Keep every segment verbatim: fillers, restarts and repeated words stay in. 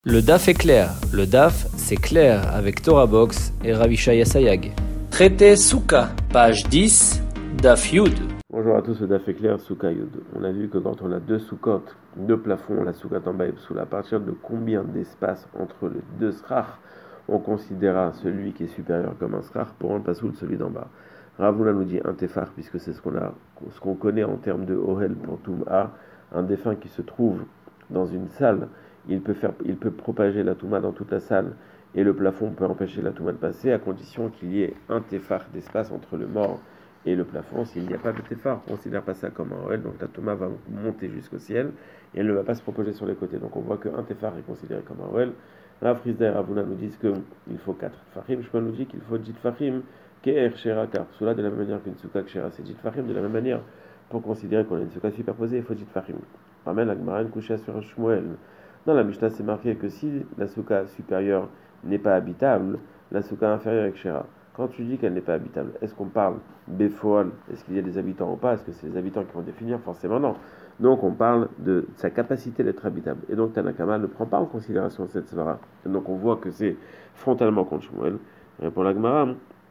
Le D A F est clair. Le D A F, c'est clair avec Torah Box et Ravishaya Sayag. Traité Souka, page dix, D A F Yud. Bonjour à tous, le D A F est clair, Souka Yud. On a vu que quand on a deux soukotes, deux plafonds, la souka en bas et sous, à partir de combien d'espace entre les deux srach, on considérera celui qui est supérieur comme un srach pour rendre pasoul celui d'en bas. Ravuna nous dit un tefar, puisque c'est ce qu'on a, ce qu'on connaît en termes de ohel pour Touma, un défunt qui se trouve dans une salle. Il peut, faire, il peut propager la Touma dans toute la salle et le plafond peut empêcher la Touma de passer à condition qu'il y ait un tefar d'espace entre le mort et le plafond. S'il n'y a pas de tefar, on ne considère pas ça comme un ohel, donc la Touma va monter jusqu'au ciel et elle ne va pas se propager sur les côtés. Donc on voit qu'un tefar est considéré comme un ohel. Rav Frisda et Ravuna nous disent qu'il faut quatre tefachim. Je peux nous dire qu'il faut dix tefachim, ke'er shera kapsula, de la même manière qu'une souka kshera c'est dix tefachim, de la même manière pour considérer qu'on a une souka superposée, il faut dix tefachim. Ramène la Gemara couché sur Shmuel. Dans la Mishnah, c'est marqué que si la souka supérieure n'est pas habitable, la souka inférieure est kshera. Quand tu dis qu'elle n'est pas habitable, est-ce qu'on parle béfoal? Est-ce qu'il y a des habitants ou pas? Est-ce que c'est les habitants qui vont définir? Forcément non. Donc on parle de sa capacité d'être habitable. Et donc Tanakama ne prend pas en considération cette svara. Donc on voit que c'est frontalement contre Shmuel. Et pour la Gemara,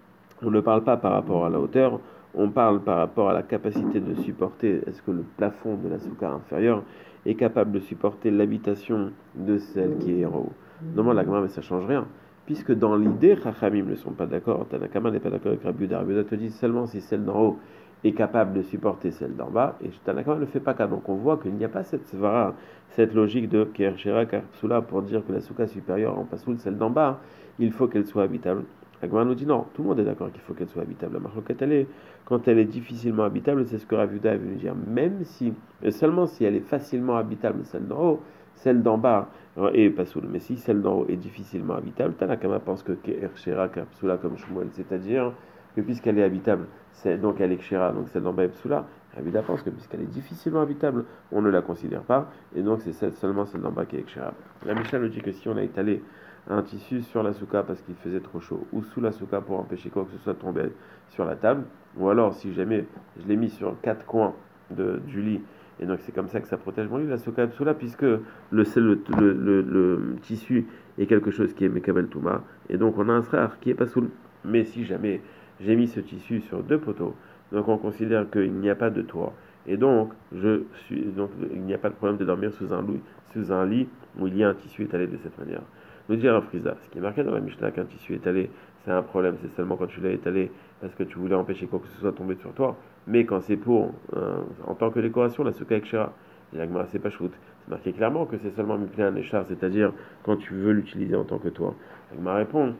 on ne parle pas par rapport à la hauteur, on parle par rapport à la capacité de supporter. Est-ce que le plafond de la souka inférieure est capable de supporter l'habitation de celle qui est en haut? Normalement, la Gemara, mais ça ne change rien. Puisque dans l'idée, Chachamim ne sont pas d'accord, Tanakama n'est pas d'accord avec Rabbi Yehuda. Rabbi Yehuda te dit seulement si celle d'en haut est capable de supporter celle d'en bas, et Tanakama ne fait pas cas. Donc on voit qu'il n'y a pas cette svara, cette logique de Kershera Karpsula pour dire que la souka supérieure en pasoul, celle d'en bas, il faut qu'elle soit habitable. La Gemara nous dit non, tout le monde est d'accord qu'il faut qu'elle soit habitable. La marloquette, elle est, quand elle est difficilement habitable, c'est ce que Rabbi Yehuda est venu dire. Même si, seulement si elle est facilement habitable, celle d'en haut, celle d'en bas est pas soul. Mais si celle d'en haut est difficilement habitable, Tanakama pense que Kershera Karpsula comme Shmuel, c'est-à-dire que puisqu'elle est habitable, c'est, donc elle est Kshera, donc celle d'en bas est Psula. Rabbi Yehuda pense que puisqu'elle est difficilement habitable, on ne la considère pas, et donc c'est celle, seulement celle d'en bas qui est Kshera. La Mishnah nous dit que si on a étalé un tissu sur la souka parce qu'il faisait trop chaud, ou sous la souka pour empêcher quoi que ce soit de tomber sur la table, ou alors si jamais je l'ai mis sur quatre coins de, du lit, et donc c'est comme ça que ça protège mon lit, la souka psula, puisque le, le, le, le, le tissu est quelque chose qui est mekabel touma, et donc on a un frère qui est pas soul. Mais si jamais j'ai mis ce tissu sur deux poteaux, donc on considère qu'il n'y a pas de toit, et donc je suis donc il n'y a pas de problème de dormir sous un lit, sous un lit où il y a un tissu étalé de cette manière. Nous dire à Frisda, ce qui est marqué dans la Mishnah qu'un tissu étalé, c'est un problème, c'est seulement quand tu l'as étalé parce que tu voulais empêcher quoi que ce soit de tomber sur toi, mais quand c'est pour, euh, en tant que décoration, la souka ekshera, l'agma c'est pas shoot, c'est marqué clairement que c'est seulement miplan et char, c'est-à-dire quand tu veux l'utiliser en tant que toi. L'agma répond,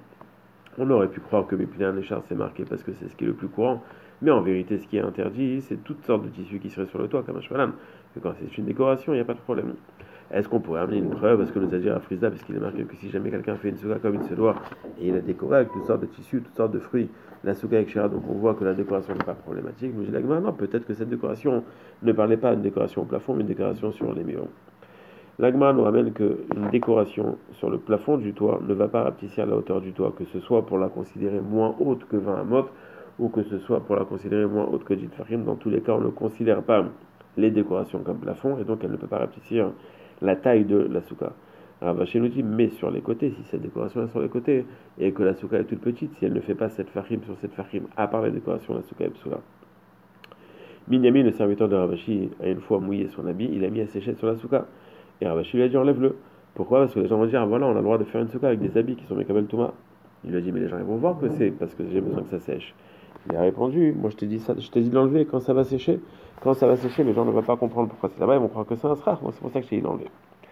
on aurait pu croire que miplan et char c'est marqué parce que c'est ce qui est le plus courant, mais en vérité ce qui est interdit, c'est toutes sortes de tissus qui seraient sur le toit, comme un chevalam. Quand c'est une décoration, il n'y a pas de problème. Est-ce qu'on pourrait amener une preuve? Parce que nous a dit à Frisda, parce qu'il est marqué que si jamais quelqu'un fait une souka comme il se doit, et il a décoré avec toutes sortes de tissus, toutes sortes de fruits, la souka avec Shera, donc on voit que la décoration n'est pas problématique. Nous dit la Gemara, non, peut-être que cette décoration ne parlait pas d'une décoration au plafond, mais une décoration sur les murs. La Gemara nous ramène qu'une décoration sur le plafond du toit ne va pas rapetisser à la hauteur du toit, que ce soit pour la considérer moins haute que vingt amot, ou que ce soit pour la considérer moins haute que dix tefachim. Dans tous les cas, on ne considère pas les décorations comme plafond, et donc elle ne peut pas rapetisser la taille de la souka. Ravaché nous dit, mais sur les côtés, si cette décoration est sur les côtés, et que la souka est toute petite, si elle ne fait pas cette fachim sur cette fachim, à part la décoration, la souka est psoula. Binyamin, le serviteur de Ravashi, a une fois mouillé son habit, il a mis à sécher sur la souka. Et Ravashi lui a dit, enlève-le. Pourquoi? Parce que les gens vont dire, ah, voilà, on a le droit de faire une souka avec des habits qui sont mekabel touma. Il lui a dit, mais les gens ils vont voir que c'est parce que j'ai besoin que ça sèche. Il a répondu, moi je t'ai dit ça, je t'ai dit de l'enlever quand ça va sécher. Quand ça va sécher, les gens ne vont pas comprendre pourquoi c'est là-bas, ils vont croire que c'est un srach. Donc c'est pour ça que je t'ai dit d'enlever.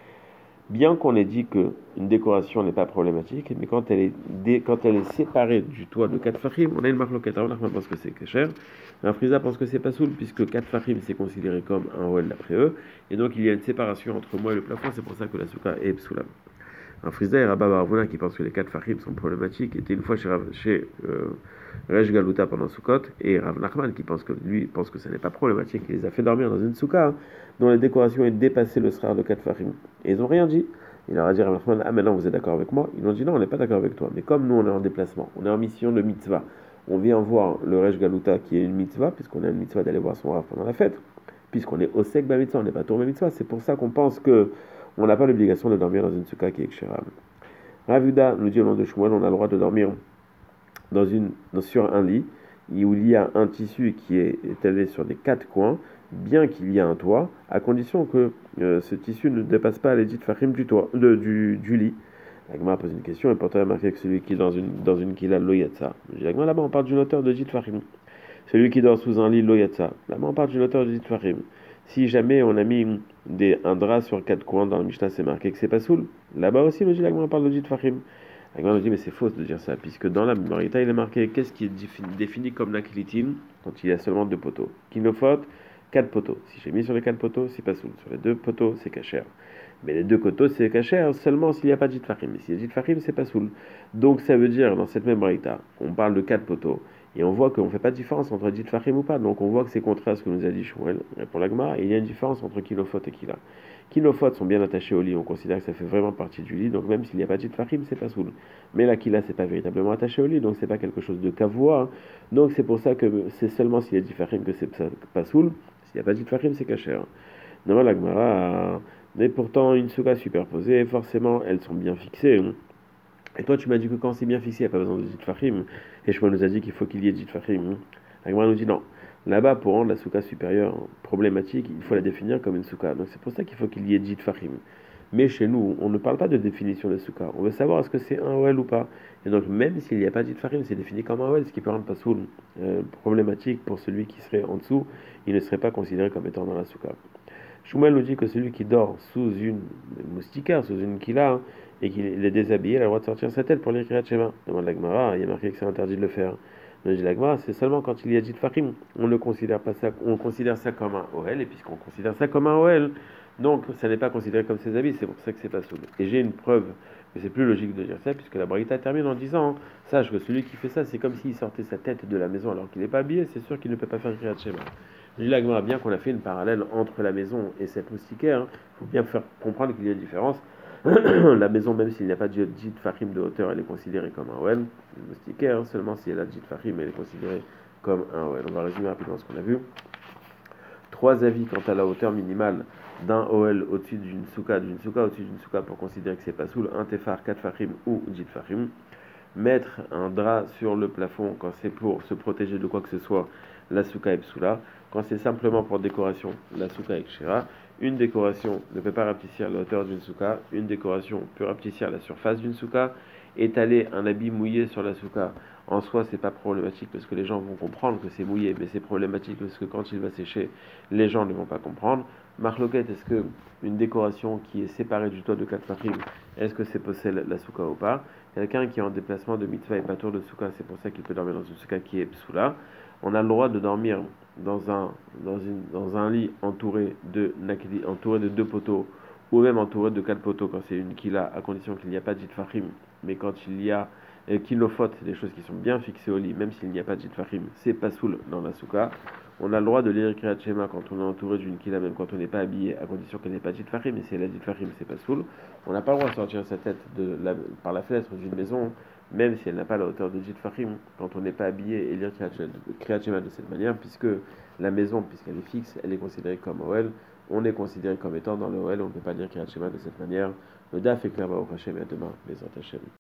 Bien qu'on ait dit qu'une décoration n'est pas problématique, mais quand elle est, dé, quand elle est séparée du toit de quatre fachim, on a une marloquette. Alors on pense que c'est cher, un frisa pense que c'est pas soul, puisque quatre fachim c'est considéré comme un ouel d'après eux, et donc il y a une séparation entre moi et le plafond, c'est pour ça que la souka est psoulam. Un frisa et Rabba Baravuna qui pense que les quatre fachim sont problématiques était une fois chez, chez euh, Rej Galuta pendant Sukkot, et Rav Nachman qui pense que lui pense que ça n'est pas problématique, il les a fait dormir dans une souka hein, dont les décorations est dépassé le srar de quatre fachim. Et ils n'ont rien dit. Il leur a dit Rav Nachman, ah maintenant vous êtes d'accord avec moi? Ils ont dit non, on n'est pas d'accord avec toi. Mais comme nous on est en déplacement, on est en mission de mitzvah, on vient voir le Rej Galuta qui est une mitzvah, puisqu'on a une mitzvah d'aller voir son Rav pendant la fête, puisqu'on est au sec ba mitzvah, on n'est pas tourné mitzvah, c'est pour ça qu'on pense que on n'a pas l'obligation de dormir dans une souka qui est kshera. Rav Yehuda nous dit au nom de Shmuel, on a le droit de dormir dans une, dans, sur un lit où il y a un tissu qui est étalé sur les quatre coins, bien qu'il y ait un toit, à condition que euh, ce tissu ne dépasse pas les dix fachim du toit, de, du, du lit. L'agma pose une question, et pourtant il a marqué que celui qui est dans une, dans une kila loyatsa. L'agma là-bas on parle d'une hauteur de dix fachim. Celui qui dort sous un lit loyatsa. Là-bas on parle d'une hauteur de dix fachim. Si jamais on a mis des, un drap sur quatre coins dans le Mishnah, c'est marqué que c'est pas soul. Là-bas aussi, le L'agma on parle de dix fachim. L'agma nous dit, mais c'est faux de dire ça, puisque dans la Marita, il est marqué qu'est-ce qui est défini, défini comme naklitin quand il y a seulement deux poteaux. Kinofot, quatre poteaux. Si j'ai mis sur les quatre poteaux, c'est pas soul. Sur les deux poteaux, c'est kasher. Mais les deux poteaux, c'est kasher seulement s'il n'y a pas de jitfachim. Mais s'il y a jitfachim, c'est pas soul. Donc ça veut dire, dans cette même Marita, on parle de quatre poteaux. Et on voit qu'on ne fait pas de différence entre jitfachim ou pas. Donc on voit que c'est contraire à ce que nous a dit Shmuel. Répond l'agma, et il y a une différence entre kinofot et kila. Kinofot sont bien attachés au lit, on considère que ça fait vraiment partie du lit, donc même s'il n'y a pas de jitfachim, c'est pas soul. Mais la kila, c'est pas véritablement attaché au lit, donc c'est pas quelque chose de kavua. Hein. Donc c'est pour ça que c'est seulement s'il y a jitfachim que c'est pas soul. S'il n'y a pas de jitfachim, c'est kasher. Non, la Gemara, mais pourtant une souka superposée, forcément elles sont bien fixées. Hein. Et toi, tu m'as dit que quand c'est bien fixé, il n'y a pas besoin de jitfachim. Et Shmuel nous a dit qu'il faut qu'il y ait jitfachim. La Gemara nous dit non. Là-bas, pour rendre la souka supérieure problématique, il faut la définir comme une souka. Donc c'est pour ça qu'il faut qu'il y ait jitfachim. Mais chez nous, on ne parle pas de définition de souka. On veut savoir est-ce que c'est un O L ou pas. Et donc même s'il n'y a pas de jitfachim, c'est défini comme un O L, ce qui peut rendre pas soul euh, problématique pour celui qui serait en dessous. Il ne serait pas considéré comme étant dans la souka. Shmuel nous dit que celui qui dort sous une moustiquaire, sous une kila, hein, et qu'il est déshabillé, il a le droit de sortir sa tête pour lire Kriyat Shema. Demande la Gemara, il y a marqué que c'est interdit de le faire. Mais dit la Gemara, c'est seulement quand il y a jitfachim. On ne considère pas ça, on considère ça comme un O L, et puisqu'on considère ça comme un O L, donc ça n'est pas considéré comme ses habits, c'est pour ça que c'est pas soul. Et j'ai une preuve que c'est plus logique de dire ça, puisque la Braïta termine en disant, sache que celui qui fait ça, c'est comme s'il sortait sa tête de la maison alors qu'il n'est pas habillé, c'est sûr qu'il ne peut pas faire Kriyat Shema. Je dis la Gemara, bien qu'on a fait une parallèle entre la maison et cette moustiquaire, il hein, faut bien faire comprendre qu'il y a une différence. La maison, même s'il n'y a pas de jitfachim de hauteur, elle est considérée comme un O L. Une moustiquaire, hein, seulement si elle a de jitfachim, elle est considérée comme un O L. On va résumer rapidement ce qu'on a vu. Trois avis quant à la hauteur minimale d'un O L au-dessus d'une souka, d'une souka au-dessus d'une souka pour considérer que c'est pas soul, un tefar, quatre fachim ou jitfachim. Mettre un drap sur le plafond quand c'est pour se protéger de quoi que ce soit, la souka est psoula. Quand c'est simplement pour décoration, la souka est kshira. Une décoration ne peut pas rapetissir la hauteur d'une souka. Une décoration peut rapetissir la surface d'une souka. Étaler un habit mouillé sur la souka, en soi, c'est pas problématique parce que les gens vont comprendre que c'est mouillé, mais c'est problématique parce que quand il va sécher, les gens ne vont pas comprendre. Marloquette, est-ce que une décoration qui est séparée du toit de quatre fachim, est-ce que c'est possède la souka ou pas? Quelqu'un qui est en déplacement de mitzvah et pas tour de souka, c'est pour ça qu'il peut dormir dans une souka qui est psoula. On a le droit de dormir dans un, dans une, dans un lit entouré de nakli, entouré de deux poteaux, ou même entouré de quatre poteaux quand c'est une kila, à condition qu'il n'y a pas de jitfachim. Mais quand il y a euh, kinofot, c'est des choses qui sont bien fixées au lit, même s'il n'y a pas de jitfachim, c'est pas soul dans la souka. On a le droit de lire Kriyat Shema quand on est entouré d'une kila, même quand on n'est pas habillé, à condition qu'elle n'ait pas de jitfachim, mais si elle a jitfachim, c'est pas soul. On n'a pas le droit de sortir sa tête de la, par la fenêtre d'une maison, même si elle n'a pas la hauteur de jitfachim, quand on n'est pas habillé, et lire Kriyat Shema de cette manière, puisque la maison, puisqu'elle est fixe, elle est considérée comme O L. On est considéré comme étant dans le O L, on ne peut pas lire Kriyat Shema de cette manière. Le daf est clair, Baruch Hashem, et à demain, les Hashem.